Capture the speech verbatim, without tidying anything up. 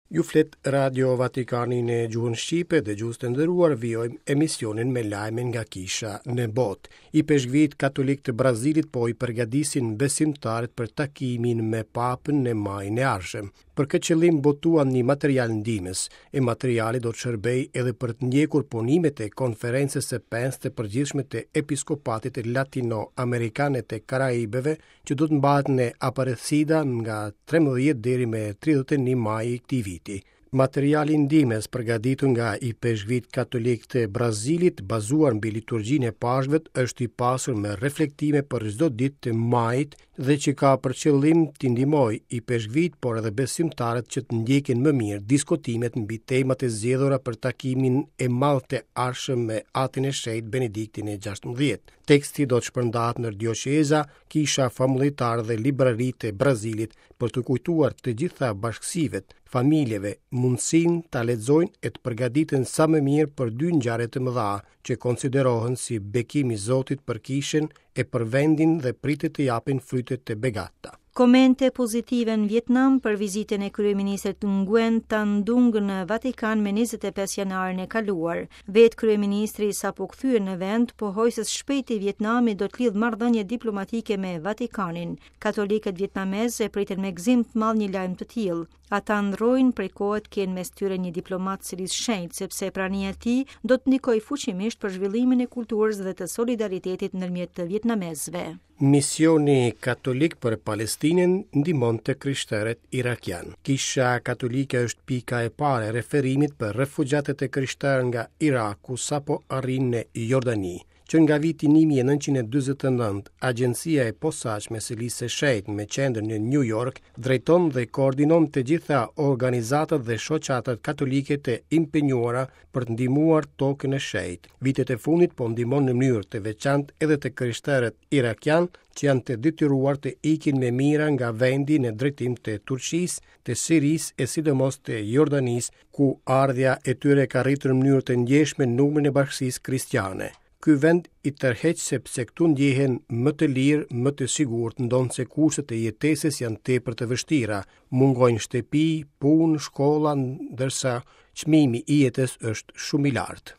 Ju flet Radio Vatikanin e gjuhën Shqipe dhe gjuhës të nderuar, vijojmë emisionin me lajme nga kisha në botë. I peshqvit katolik të Brazilit po i përgatisin besimtarët për takimin me papën në majin e ardhshëm. Për këtë qëllim botuan një material ndihmës, e materiali do të shërbej edhe për të ndjekur punimet e konferencës së pesë të përgjithshme të episkopatit latino-amerikane të Karaibeve, që do të mbahet në Aparecida nga trembëdhjetë deri me tridhjetë e një maj i këtij viti. Materiali ndihmës përgatitur nga i peshqvit katolik të Brazilit, bazuar mbi liturgjinë e Pashkve, është i pasur me reflektime për çdo ditë të majit dhe që ka për qëllim të ndihmojë i peshqvit, por edhe besimtarët që të ndjekin më mirë diskutimet mbi temat e zgjedhura për takimin e madh të ardhshëm me Atin e Shenjtë Benediktin e gjashtëmbëdhjetë. Teksti do të shpërndahet në dioqeza, kisha famuljetare dhe libraritë e Brazilit për të kujtuar të gjitha bashkësivet, familjeve, mundësinë ta lexojnë e të përgatiten sa më mirë për dy ngjarje të mëdha që konsiderohen si bekim i Zotit për kishën e për vendin dhe pritet të japin frytet të begata. Komente pozitive në Vietnam për vizitën e kryeministrit Nguyen Tan Dung në Vatikan me njëzet e pesë janarin e kaluar. Vetë kryeministri sapo kthyer në vend, pohojses shpejt i Vietnami do të lidh marrëdhënie diplomatike me Vatikanin. Katolikët vietnamezë e priten me gëzim të madh një lajm të tillë. Ata ndrojnë prej kohët kenë mes tyre një diplomat sërish shenjtë, sepse prania e tij do të ndikojë fuqimisht për zhvillimin e kulturës dhe të solidaritetit ndërmjet të vietnamezëve. Misioni katolik për Palestinën ndihmon të krishterët irakian. Kisha katolike është pika e parë e referimit për refugjatët e krishterë nga Iraku sapo arrin në Jordani. Që nga viti një mijë e nëntëqind e dyzet e nëntë, Agjencia e Posaçme e Së Shenjtë me qendër në New York drejton dhe koordinon të gjitha organizatat dhe shoqatat katolike të impenjuara për të ndihmuar tokën e shenjtë. Vitet e fundit po ndihmon në mënyrë të veçantë edhe të krishterët irakian që janë të detyruar të ikin me mira nga vendi në drejtim të Turqisë, të Sirisë e sidomos të Jordanisë, ku ardhja e tyre ka rritur në mënyrë të ndjeshme numrin e bashkisë kristiane. Ky vend i tërheq sepse këtu ndjehen më të lirë, më të sigurt, ndonse kushtet e jetesës janë tepër të vështira, mungojnë shtëpi, punë, shkolla, ndërsa çmimi i jetës është shumë i lartë.